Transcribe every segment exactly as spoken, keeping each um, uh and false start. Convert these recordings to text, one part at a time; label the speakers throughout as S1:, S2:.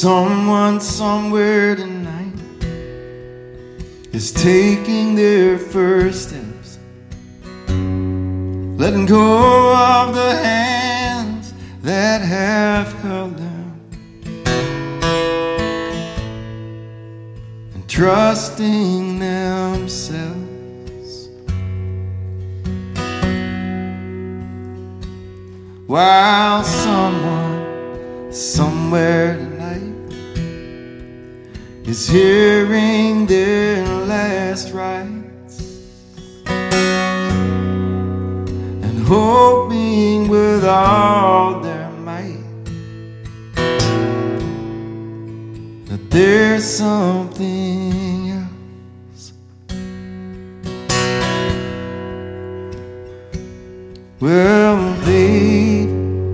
S1: Someone somewhere tonight is taking their first steps, letting go of the hands that have held them, and trusting themselves, while someone somewhere tonight is hearing their last rites and hoping with all their might that there's something else. Well, babe,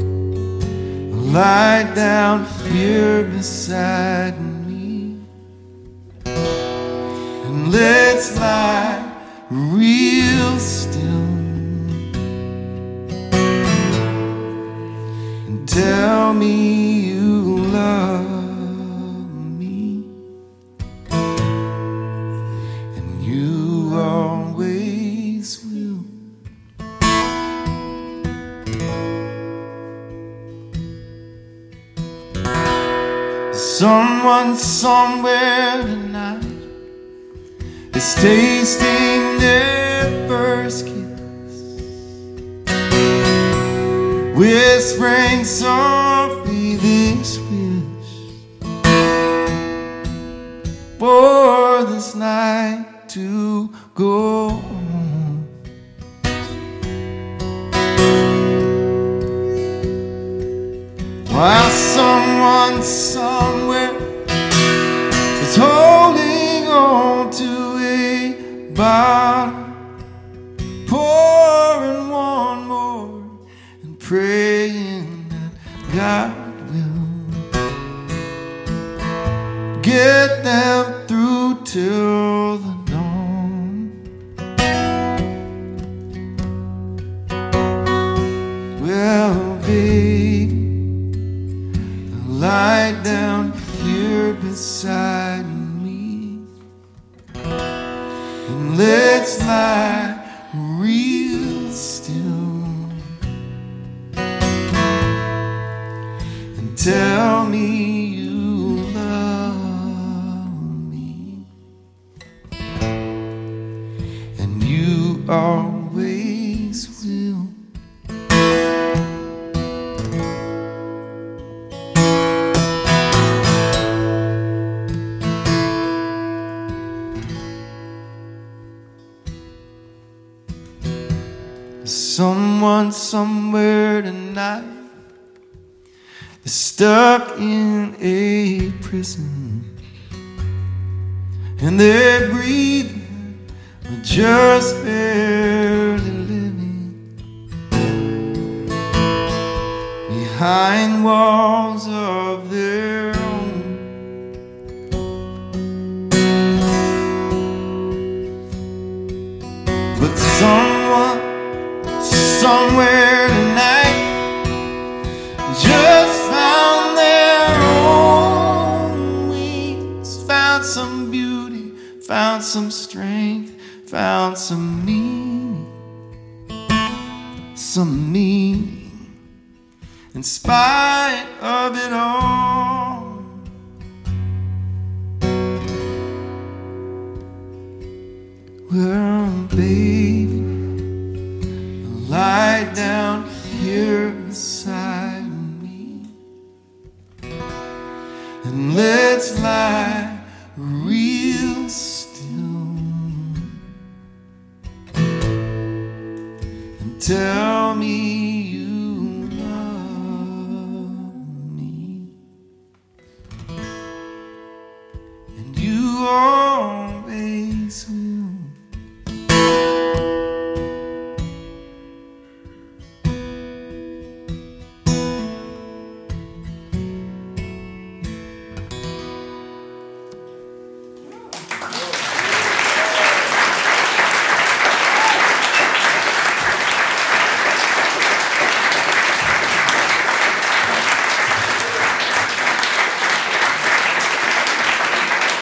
S1: lie down here beside me, and let's lie real still and tell me you love me, and you always will. Someone somewhere tonight is tasting their first kiss, whispering softly this wish for this night to go on. While someone somewhere is holding on to a bottle, pouring one more and praying that God will get them through till the dawn. Well, baby, lie down here beside me, and let's lie real still and tell me you love me, and you always will. Someone somewhere tonight is stuck in a prison, and they're breathing but just barely living behind walls of their own. But someone somewhere tonight just found their own wings, found some beauty, found some strength, found some meaning, some meaning in spite of it all. Well, baby, lie down here beside me, and let's lie real still and tell me you love me, and you are